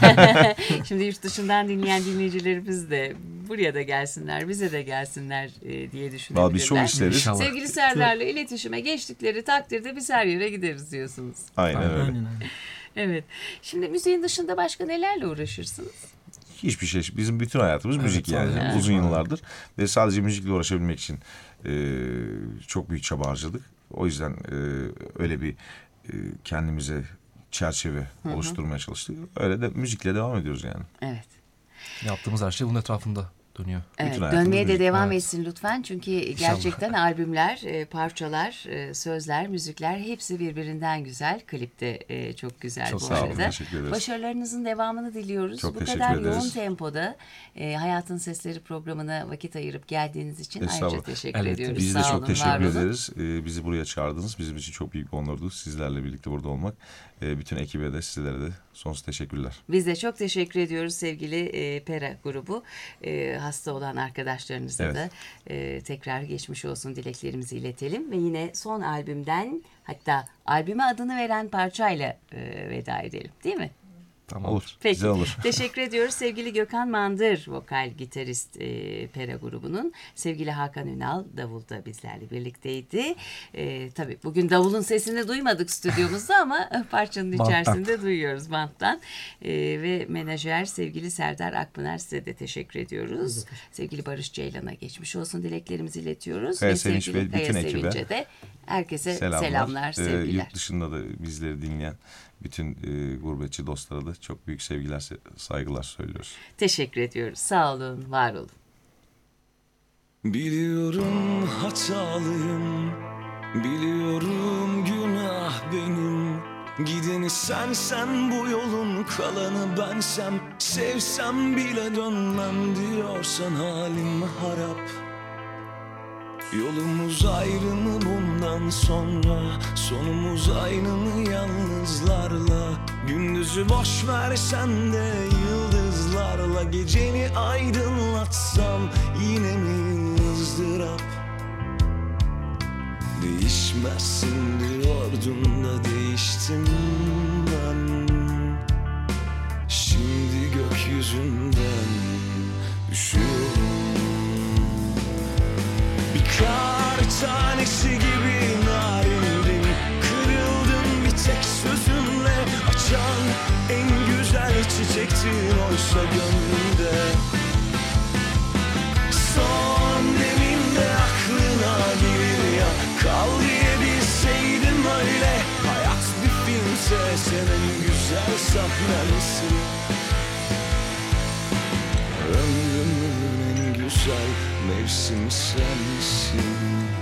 Şimdi yurt dışından dinleyen dinleyicilerimiz de buraya da gelsinler, bize de gelsinler e, diye düşünebilirler. Vallahi biz çok isteriz. İnşallah. Sevgili Serdar'la iletişime geçtikleri takdirde biz her yere gideriz diyorsunuz. Aynen öyle. Aynen aynen. Evet. Şimdi müziğin dışında başka nelerle uğraşırsınız? Hiçbir şey. Bizim bütün hayatımız Evet, müzik yani. sadece Uzun müzik. yıllardır. Ve sadece müzikle uğraşabilmek için e, çok büyük çaba harcadık. O yüzden e, öyle bir e, kendimize çerçeve oluşturmaya çalıştık. Öyle de müzikle devam ediyoruz yani. Evet. Yaptığımız her şey bunun etrafında dönüyor. Evet, Bütün hayatımız dönmeye de müzik. devam Evet. etsin lütfen. Çünkü gerçekten albümler, e, parçalar, e, sözler, müzikler hepsi birbirinden güzel. Klip de e, çok güzel Çok bu sağ olun, arada. teşekkür ederiz. Başarılarınızın devamını diliyoruz. Çok bu teşekkür kadar ederiz. yoğun tempoda e, Hayatın Sesleri programına vakit ayırıp geldiğiniz için ayrıca Estağfurullah. teşekkür Evet, ediyoruz. Biz de Sağ çok olun, teşekkür var olun. ederiz. Ee, bizi buraya çağırdınız. Bizim için çok büyük bir onurdu. Sizlerle birlikte burada olmak. Ee, bütün ekibe de sizlere de sonsuz teşekkürler. Biz de çok teşekkür ediyoruz sevgili e, Pera grubu. E, hasta olan arkadaşlarınıza Evet. da e, tekrar geçmiş olsun dileklerimizi iletelim. Ve yine son albümden, hatta albüme adını veren parçayla e, veda edelim, değil mi? Tamam. Olur. Peki. Güzel olur. Teşekkür ediyoruz sevgili Gökhan Mandır, vokal gitarist e, Pera grubunun. Sevgili Hakan Ünal, davul da bizlerle birlikteydi. E, tabii bugün davulun sesini duymadık stüdyomuzda ama parçanın Banttan. içerisinde duyuyoruz banttan. E, ve menajer sevgili Serdar Akpınar, size de teşekkür ediyoruz. Sevgili Barış Ceylan'a geçmiş olsun dileklerimizi iletiyoruz. Kaya ve Sevinç sevgili ve Kaya bütün ekibe Sevinç'e de herkese Selamlar. selamlar, Ee, sevgiler. yurt dışında da bizleri dinleyen bütün e, gurbetçi dostlara da çok büyük sevgiler, se- saygılar söylüyoruz. Teşekkür ediyoruz. Sağ olun, var olun. Biliyorum hatalıyım, biliyorum günah benim. Gideni sensen, bu yolun kalanı bensem. Sevsem bile dönmem diyorsan halim harap. Yolumuz ayrı mı bundan sonra? Sonumuz aynı mı yalnızlarla? Gündüzü boş versen de yıldızlarla, geceni aydınlatsam yine mi ızdırap? Değişmezsin diyordun da değiştim ben. Şimdi gökyüzünden düşüyorum. Bir kar tanesi gibi narindin, kırıldım bir tek sözünle. Açan en güzel çiçektin oysa gönlümde. Son deminde aklına gelir ya, kal diyebilseydim öyle. Hayat bir filmse sen en güzel sahnensin. Ömrümün en güzel mevsimi sensin.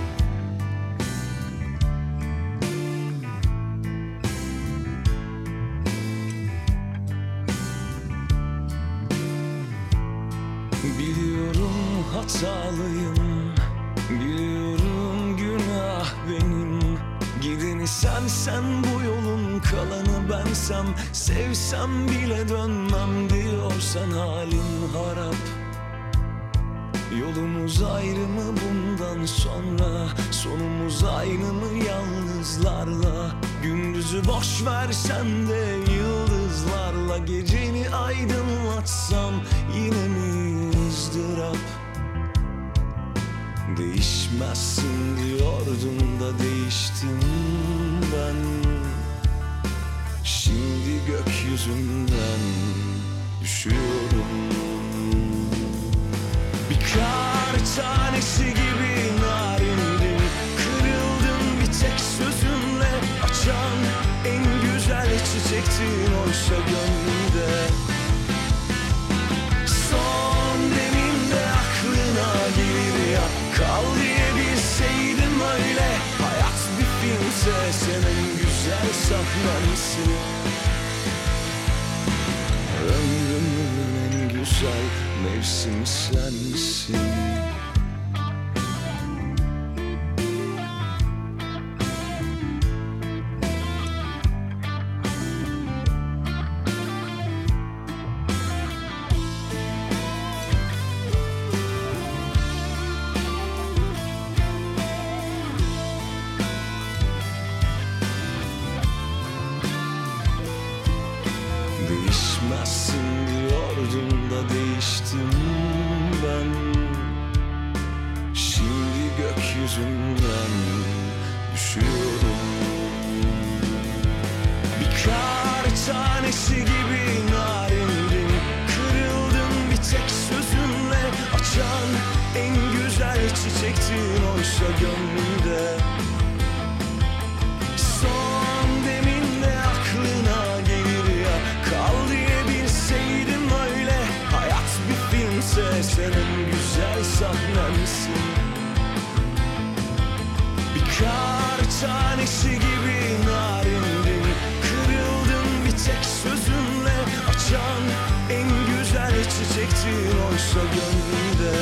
Biliyorum hatalıyım, biliyorum günah benim. Gideni sensen, bu yolun kalanı bensem. Sevsem bile dönmem diyorsan halim harap. Yolumuz ayrı mı bundan sonra? Sonumuz aynı mı yalnızlarla? Gündüzü boş versen de yıldızlarla, geceni aydınlatsam yine mi ızdırap? Değişmezsin diyordun da değiştim ben. Şimdi gökyüzünden düşüyorum. Bir kar tanesi gibi narindin, kırıldım bir tek sözünle. Açan en güzel çiçektin oysa gönlümde. Son deminde aklına gelir ya, kal diyebilseydim öyle. Hayat bir filmse sen en güzel sahnensin. Ömrümün en güzel mevsimi sensin. Değişmezsin diyordun da değiştim ben. Şimdi gökyüzünden düşüyorum. Bir kar tanesi gibi narindin, kırıldım bir tek sözünle. Açan en güzel çiçektin oysa gönlümde. Son deminde aklına gelir ya, kal diyebilseydim öyle. Hayat bir filmse sen en güzel sahnemsin. Bir kar tanesi gibi narindin, kırıldın bir tek sözünle. Açan en güzel çiçektin oysa gönlümde.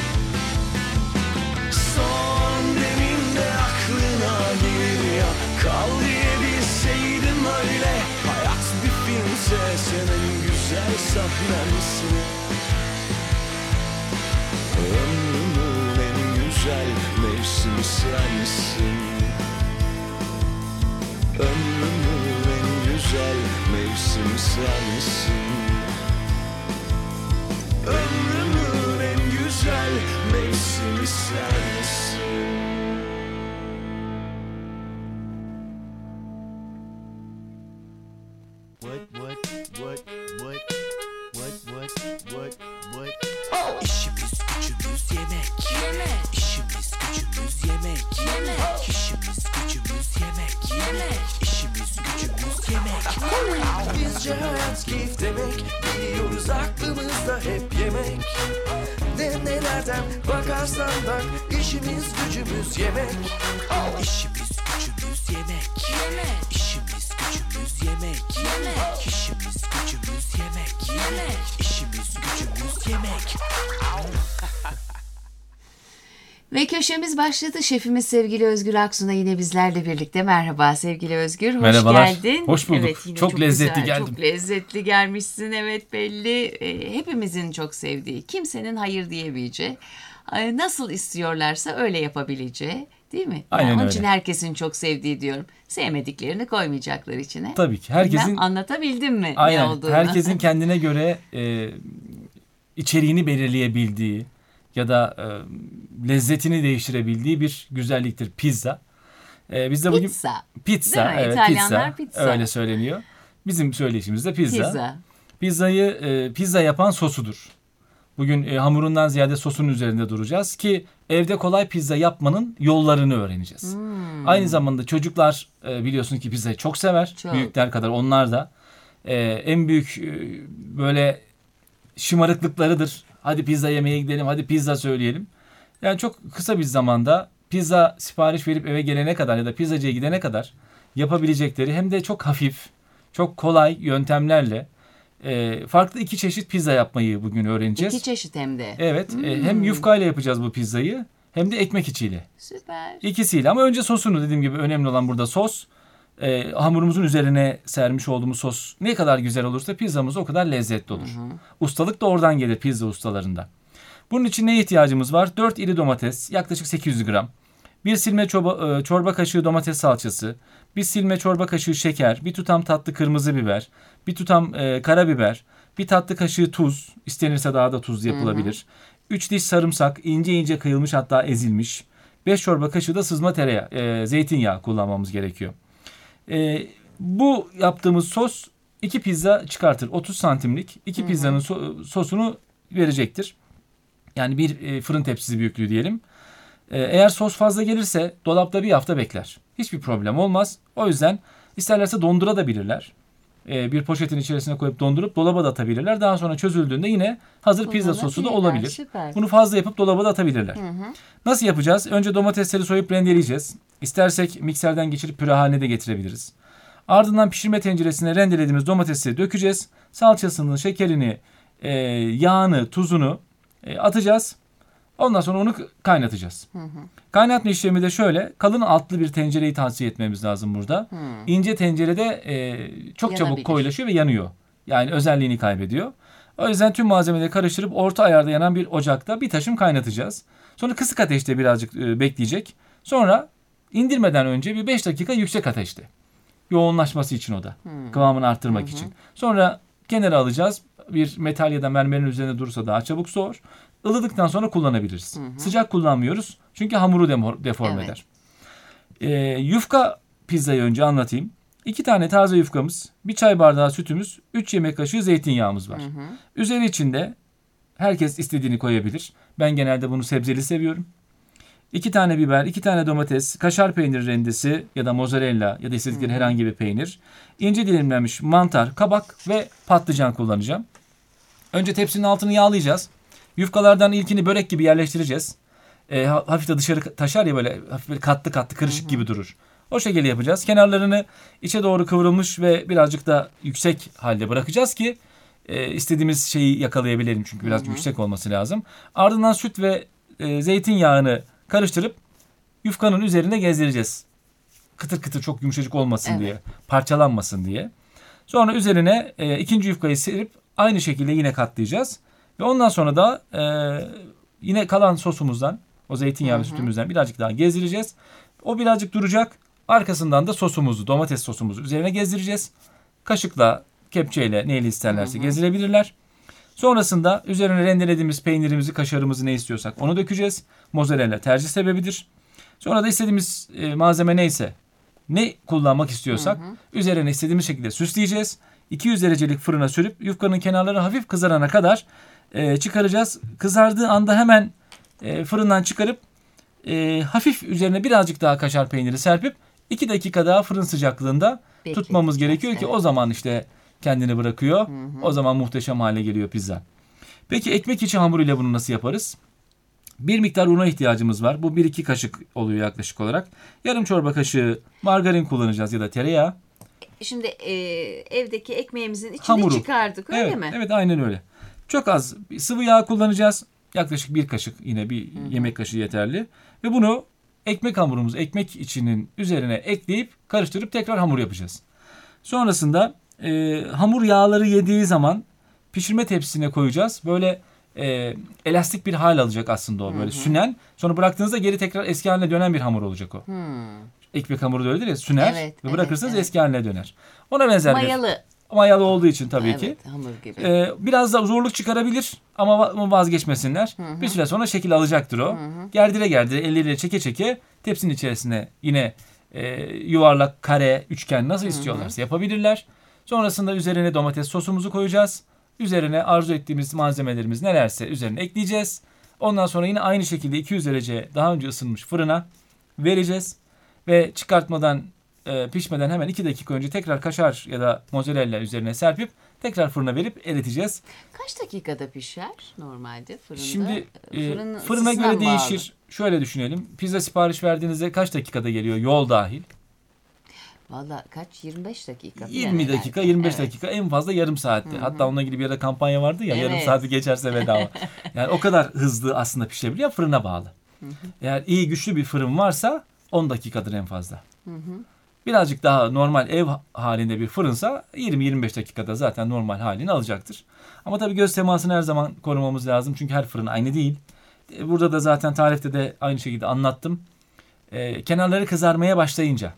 Son deminde aklına gelir ya, kal diye bilseydim öyle. Hayat bir filmse sen en güzel sahnemsin. Ömrümün en güzel mevsimi sensin. Ömrümün en güzel mevsimi sensin. Ömrümün en güzel mevsimi sensin. What, what, what, what, what, what, what, what? Oh! İşimiz gücümüz yemek. Yemek. İşimiz gücümüz yemek. Yemek. İşimiz gücümüz yemek. Yemek. İşimiz gücümüz yemek. Bizce hayat keyif demek, biliyoruz aklımızda hep yemek. Ne nelerden bakarsan bak, işimiz gücümüz yemek. İşimiz gücümüz yemek. Yemek. İşimiz gücümüz yemek. Yemek. İşimiz gücümüz yemek. Yemek. İşimiz gücümüz yemek. Ve köşemiz başladı. Şefimiz sevgili Özgür Aksu'na yine bizlerle birlikte. Merhaba sevgili Özgür. Hoş Merhabalar. geldin. Hoş bulduk. Evet, yine Çok lezzetli güzel, geldim. Çok lezzetli gelmişsin. Evet belli. E, hepimizin çok sevdiği, kimsenin hayır diyemeyeceği, e, nasıl istiyorlarsa öyle yapabileceği, değil mi? Aynen yani onun öyle. için herkesin çok sevdiği diyorum. Sevmediklerini koymayacaklar içine. Tabii ki. Herkesin Bilmem, anlatabildim mi aynen, ne olduğunu? herkesin kendine göre e, içeriğini belirleyebildiği ya da e, lezzetini değiştirebildiği bir güzelliktir pizza. E, biz de bugün Pizza. pizza, Değil mi? evet İtalyanlar pizza, pizza. öyle söyleniyor. Bizim söyleyişimizde pizza. Pizza. Pizzayı e, pizza yapan sosudur. Bugün e, hamurundan ziyade sosun üzerinde duracağız ki evde kolay pizza yapmanın yollarını öğreneceğiz. Hmm. Aynı zamanda çocuklar e, biliyorsun ki pizzayı çok sever. Çok. Büyükler kadar onlar da. E, en büyük e, böyle şımarıklıklarıdır. Hadi pizza yemeye gidelim, hadi pizza söyleyelim. Yani çok kısa bir zamanda pizza sipariş verip eve gelene kadar ya da pizzacıya gidene kadar yapabilecekleri hem de çok hafif, çok kolay yöntemlerle e, farklı iki çeşit pizza yapmayı bugün öğreneceğiz. İki çeşit hem de. Evet, e, hem yufkayla yapacağız bu pizzayı hem de ekmek içiyle. Süper. İkisiyle ama önce sosunu, dediğim gibi önemli olan burada sos. E, hamurumuzun üzerine sermiş olduğumuz sos ne kadar güzel olursa pizzamız o kadar lezzetli olur. Hı hı. Ustalık da oradan gelir, pizza ustalarında. Bunun için neye ihtiyacımız var? dört iri domates, yaklaşık sekiz yüz gram. Bir silme çorba, çorba kaşığı domates salçası, bir silme çorba kaşığı şeker, bir tutam tatlı kırmızı biber, bir tutam e, karabiber, bir tatlı kaşığı tuz, istenirse daha da tuz yapılabilir. üç diş sarımsak, ince ince kıyılmış hatta ezilmiş. beş çorba kaşığı da sızma tereyağı, e, zeytinyağı kullanmamız gerekiyor. E, bu yaptığımız sos iki pizza çıkartır. otuz santimlik iki pizzanın so- sosunu verecektir. Yani bir e, fırın tepsisi büyüklüğü diyelim. E, eğer sos fazla gelirse dolapta bir hafta bekler. Hiçbir problem olmaz. O yüzden isterlerse dondurabilirler. E, bir poşetin içerisine koyup dondurup dolaba da atabilirler. Daha sonra çözüldüğünde yine hazır pizza sosu da olabilir. Süper. Bunu fazla yapıp dolaba da atabilirler. Hı hı. Nasıl yapacağız? Önce domatesleri soyup rendeleyeceğiz. İstersek mikserden geçirip püre haline de getirebiliriz. Ardından pişirme tenceresine rendelediğimiz domatesleri dökeceğiz. Salçasını, şekerini, e, yağını, tuzunu e, atacağız. Ondan sonra onu kaynatacağız. Hı hı. Kaynatma işlemi de şöyle. Kalın altlı bir tencereyi tavsiye etmemiz lazım burada. Hı. İnce tencerede e, çok Yanabilir. çabuk koyulaşıyor ve yanıyor. Yani özelliğini kaybediyor. O yüzden tüm malzemeleri karıştırıp orta ayarda yanan bir ocakta bir taşım kaynatacağız. Sonra kısık ateşte birazcık e, bekleyecek. Sonra indirmeden önce bir beş dakika yüksek ateşte. Yoğunlaşması için o da. Hmm. Kıvamını arttırmak hmm. için. Sonra kenara alacağız. Bir metal ya da mermerin üzerinde durursa daha çabuk soğur. Ilıdıktan sonra kullanabiliriz. Hmm. Sıcak kullanmıyoruz. Çünkü hamuru deforme evet. eder. Ee, yufka pizzayı önce anlatayım. İki tane taze yufkamız, bir çay bardağı sütümüz, üç yemek kaşığı zeytinyağımız var. Hmm. Üzeri içinde herkes istediğini koyabilir. Ben genelde bunu sebzeli seviyorum. İki tane biber, iki tane domates, kaşar peynir rendesi ya da mozzarella ya da istedikleri hmm. herhangi bir peynir. İnce dilimlenmiş mantar, kabak ve patlıcan kullanacağım. Önce tepsinin altını yağlayacağız. Yufkalardan ilkini börek gibi yerleştireceğiz. E, hafif de dışarı taşar ya, böyle hafif böyle katlı katlı karışık gibi durur. O şekilde yapacağız. Kenarlarını içe doğru kıvrılmış ve birazcık da yüksek halde bırakacağız ki e, istediğimiz şeyi yakalayabilelim. Çünkü biraz yüksek olması lazım. Ardından süt ve e, zeytinyağını karıştırıp yufkanın üzerine gezdireceğiz. Kıtır kıtır, çok yumuşacık olmasın Evet. diye, parçalanmasın diye. Sonra üzerine e, ikinci yufkayı serip aynı şekilde yine katlayacağız. Ve ondan sonra da e, yine kalan sosumuzdan, o zeytinyağı ve sütümüzden birazcık daha gezdireceğiz. O birazcık duracak. Arkasından da sosumuzu, domates sosumuzu üzerine gezdireceğiz. Kaşıkla, kepçeyle, neyle isterlerse gezdirebilirler. Sonrasında üzerine rendelediğimiz peynirimizi, kaşarımızı, ne istiyorsak onu dökeceğiz. Mozzarella tercih sebebidir. Sonra da istediğimiz e, malzeme neyse, ne kullanmak istiyorsak üzerine istediğimiz şekilde süsleyeceğiz. iki yüz derecelik fırına sürüp yufkanın kenarları hafif kızarana kadar e, çıkaracağız. Kızardığı anda hemen e, fırından çıkarıp e, hafif üzerine birazcık daha kaşar peyniri serpip iki dakika daha fırın sıcaklığında Bekleteceğiz, tutmamız gerekiyor ki evet. o zaman işte kendini bırakıyor. O zaman muhteşem hale geliyor pizza. Peki ekmek içi hamuruyla bunu nasıl yaparız? Bir miktar una ihtiyacımız var. Bu bir iki kaşık oluyor yaklaşık olarak. Yarım çorba kaşığı margarin kullanacağız ya da tereyağı. Şimdi e, evdeki ekmeğimizin içini Hamuru. çıkardık öyle evet, mi? Evet, aynen öyle. Çok az sıvı yağ kullanacağız. Yaklaşık bir kaşık, yine bir yemek kaşığı yeterli. Ve bunu ekmek hamurumuz, ekmek içinin üzerine ekleyip karıştırıp tekrar hamur yapacağız. Sonrasında e, hamur yağları yediği zaman pişirme tepsisine koyacağız. Böyle e, elastik bir hal alacak aslında o. Böyle sünen. Sonra bıraktığınızda geri tekrar eski haline dönen bir hamur olacak o. Ekmek hamuru da öyledir ya, süner Evet, ve evet, bırakırsanız evet. eski haline döner. Ona benzer bir Mayalı. mayalı olduğu için tabii ki. Evet, hamur gibi. Ee, biraz da zorluk çıkarabilir ama va- vazgeçmesinler. Bir süre sonra şekil alacaktır o. Gerdire gerdire, elleriyle çeke çeke tepsinin içerisine yine e, yuvarlak, kare, üçgen nasıl istiyorlarsa yapabilirler. Sonrasında üzerine domates sosumuzu koyacağız. Üzerine arzu ettiğimiz malzemelerimiz nelerse üzerine ekleyeceğiz. Ondan sonra yine aynı şekilde iki yüz derece daha önce ısınmış fırına vereceğiz. Ve çıkartmadan, e, pişmeden hemen iki dakika önce tekrar kaşar ya da mozzarella üzerine serpip tekrar fırına verip eriteceğiz. Kaç dakikada pişer normalde fırında? Şimdi e, Fırının fırına ısısına göre mı değişir. Şöyle düşünelim. Pizza sipariş verdiğinizde kaç dakikada geliyor, yol dahil? Valla kaç? yirmi beş dakika. falan yirmi dakika, herhalde. yirmi beş Evet. dakika, en fazla yarım saatte. Hatta onunla ilgili bir yerde kampanya vardı ya, yarım Evet. saati geçerse bedava. Yani o kadar hızlı aslında pişebiliyor, fırına bağlı. Eğer iyi güçlü bir fırın varsa on dakikadır en fazla. Birazcık daha normal ev halinde bir fırınsa yirmi yirmi beş dakikada zaten normal halini alacaktır. Ama tabii göz temasını her zaman korumamız lazım. Çünkü her fırın aynı değil. E, Burada da zaten tarifte de aynı şekilde anlattım. Ee, kenarları kızarmaya başlayınca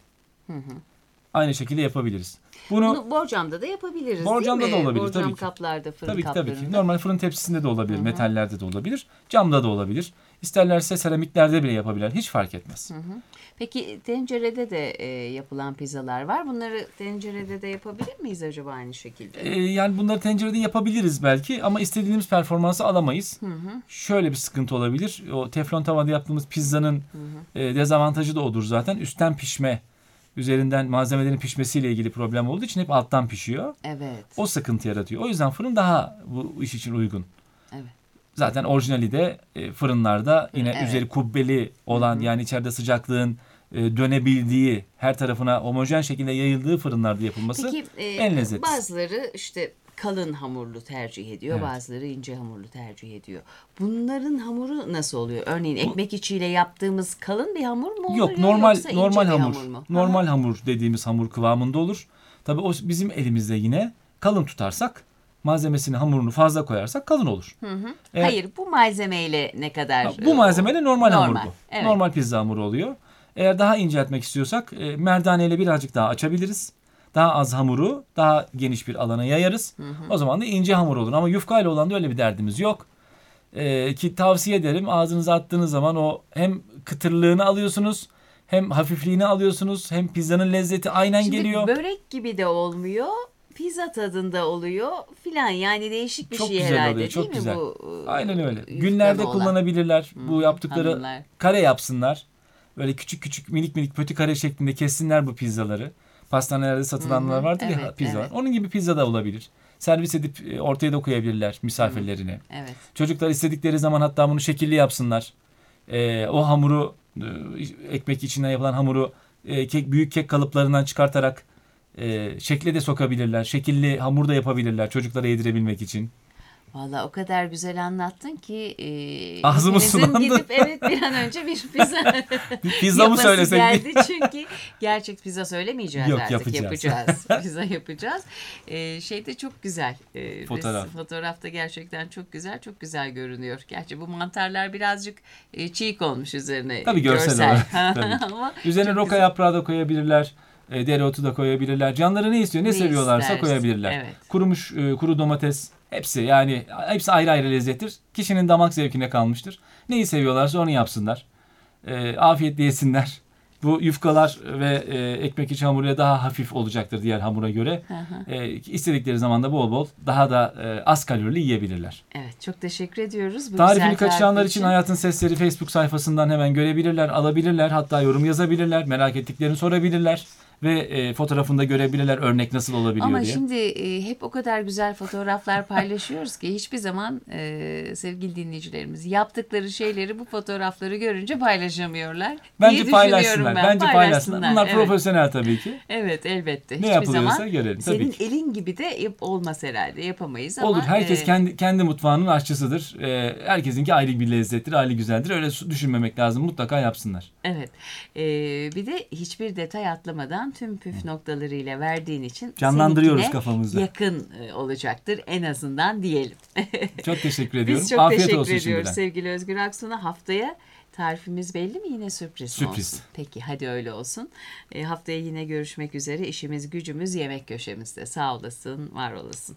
aynı şekilde yapabiliriz. Bunu, Bunu borcamda da yapabiliriz Borcamda değil mi? da olabilir, Borcam tabii ki. kaplarda, fırın tabii ki tabii kaplarında. ki. Normal fırın tepsisinde de olabilir, metallerde de olabilir, camda da olabilir. İsterlerse seramiklerde bile yapabilirler. Hiç fark etmez. Peki tencerede de e, yapılan pizzalar var. Bunları tencerede de yapabilir miyiz acaba aynı şekilde? Ee, yani bunları tencerede yapabiliriz belki ama istediğimiz performansı alamayız. Şöyle bir sıkıntı olabilir. O teflon tavada yaptığımız pizzanın e, dezavantajı da odur zaten. Üstten pişme, üzerinden malzemelerin pişmesiyle ilgili problem olduğu için hep alttan pişiyor. Evet. O sıkıntı yaratıyor. O yüzden fırın daha bu iş için uygun. Evet. Zaten orijinali de e, fırınlarda yine Evet. üzeri kubbeli olan, yani içeride sıcaklığın e, dönebildiği, her tarafına homojen şekilde yayıldığı fırınlarda yapılması Peki e, en lezzetli. bazıları işte kalın hamurlu tercih ediyor. Evet. Bazıları ince hamurlu tercih ediyor. Bunların hamuru nasıl oluyor? Örneğin ekmek içiyle yaptığımız kalın bir hamur mu oluyor? Yok, normal yoksa ince normal bir hamur. hamur mu? Normal hamur dediğimiz hamur kıvamında olur. Tabii o bizim elimizde yine kalın tutarsak, malzemesini, hamurunu fazla koyarsak kalın olur. Eğer- Hayır, bu malzemeyle ne kadar? Ha, bu malzemeyle normal, hamur Normal, bu. evet. Normal pizza hamuru oluyor. Eğer daha inceltmek istiyorsak e, merdaneyle birazcık daha açabiliriz. Daha az hamuru daha geniş bir alana yayarız. O zaman da ince hamur olur. Ama yufkayla olan da öyle bir derdimiz yok. E, ki tavsiye ederim, ağzınıza attığınız zaman o hem kıtırlığını alıyorsunuz, hem hafifliğini alıyorsunuz, hem pizzanın lezzeti aynen Şimdi geliyor. börek gibi de olmuyor. Pizza tadında oluyor filan, yani değişik bir Çok şey güzel herhalde oluyor, çok değil güzel. mi bu? e, Aynen öyle. yufkalı Günlerde olan? kullanabilirler. Bu yaptıkları hanımlar. kare yapsınlar. Böyle küçük küçük minik minik pötü kare şeklinde kessinler bu pizzaları. Pastanelerde satılanlar vardır ya, evet, pizzalar. evet. Onun gibi pizza da olabilir. servis edip e, ortaya da koyabilirler misafirlerine. Evet. Çocuklar istedikleri zaman hatta bunu şekilli yapsınlar. E, o hamuru, e, ekmek içine yapılan hamuru e, kek, büyük kek kalıplarından çıkartarak e, şekle de sokabilirler. Şekilli hamur da yapabilirler çocuklara yedirebilmek için. Valla o kadar güzel anlattın ki e, Ağzımız hepimizin sulandı. gidip evet bir an önce bir pizza Bir pizza mı yapası söylesek? geldi çünkü gerçek pizza söylemeyeceğiz Yok, artık. yapacağız. Yapacağız. Pizza yapacağız. E, şey de çok güzel. E, Fotoğraf. res- Fotoğrafta gerçekten çok güzel. Çok güzel görünüyor. Gerçi bu mantarlar birazcık e, çiğ olmuş üzerine. Tabii görsel olarak. Tabii. Ama Üzerine çok roka güzel. yaprağı da koyabilirler. E, dereotu da koyabilirler. Canları ne istiyor, ne, Ne seviyorlarsa isterse, koyabilirler. evet. Kurumuş e, kuru domates hepsi yani hepsi ayrı ayrı lezzettir. Kişinin damak zevkine kalmıştır. Neyi seviyorlarsa onu yapsınlar. E, afiyetle yesinler. Bu yufkalar ve e, ekmek içi hamuruyla daha hafif olacaktır diğer hamura göre. E, istedikleri zaman da bol bol daha da e, az kalorili yiyebilirler. Evet, çok teşekkür ediyoruz. Bu Tarifini güzel kaçıranlar tarif için Hayatın Sesleri Facebook sayfasından hemen görebilirler, alabilirler. Hatta yorum yazabilirler, merak ettiklerini sorabilirler. Ve e, fotoğrafında görebilirler örnek nasıl olabiliyor Ama diye. şimdi e, hep o kadar güzel fotoğraflar paylaşıyoruz ki hiçbir zaman e, sevgili dinleyicilerimiz yaptıkları şeyleri bu fotoğrafları görünce paylaşamıyorlar. Bence diye paylaşsınlar. düşünüyorum ben. Bence paylaşsınlar. Bunlar evet. profesyonel tabii ki. Evet, elbette. Ne Hiçbir yapılıyorsa zaman görelim, tabii senin ki. elin gibi de yap- olmaz herhalde. Yapamayız ama. Olur. Herkes e, kendi kendi mutfağının aşçısıdır. E, herkesinki ayrı bir lezzettir, ayrı güzeldir. Öyle su- düşünmemek lazım. Mutlaka yapsınlar. Evet. E, bir de hiçbir detay atlamadan tüm püf noktalarıyla verdiğin için Canlandırıyoruz seninkine kafamızda. yakın e, olacaktır en azından diyelim. Çok teşekkür ediyorum. Biz çok Afiyet teşekkür olsun ediyoruz şimdiden. sevgili Özgür Aksu'na. Haftaya tarifimiz belli mi? Yine sürpriz mi Sürpriz. olsun? Peki hadi öyle olsun. E, haftaya yine görüşmek üzere. İşimiz gücümüz yemek köşemizde. Sağ olasın, var olasın.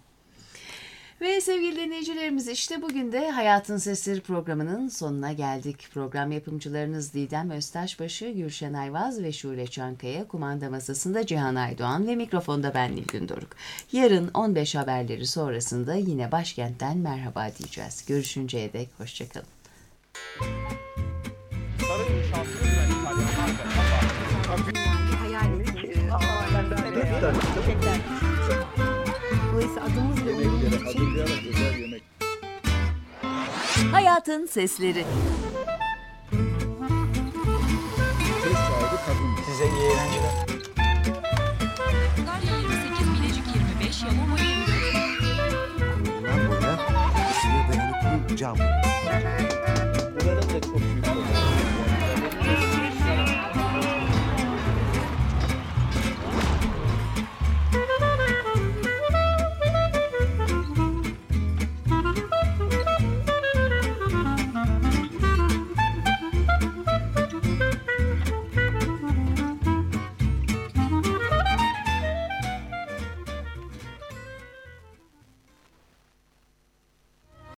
Ve sevgili dinleyicilerimiz işte bugün de Hayatın Sesleri programının sonuna geldik. Program yapımcılarınız Didem Öztaşbaşı, Gülşen Ayvaz ve Şule Çankaya, kumanda masasında Cihan Aydoğan ve mikrofonda ben Nilgün Doruk. Yarın on beş haberleri sonrasında yine başkentten merhaba diyeceğiz. Görüşünceye dek hoşçakalın. Dolayısıyla adımız bile uygun için Hayatın Sesleri. Size iyi eğlenceler. yirmi sekiz, Bilecik yirmi beş, Yalova yirmi dört. Bundan boya ısıya dayanıklı cam. Buranın da çok büyük problemi.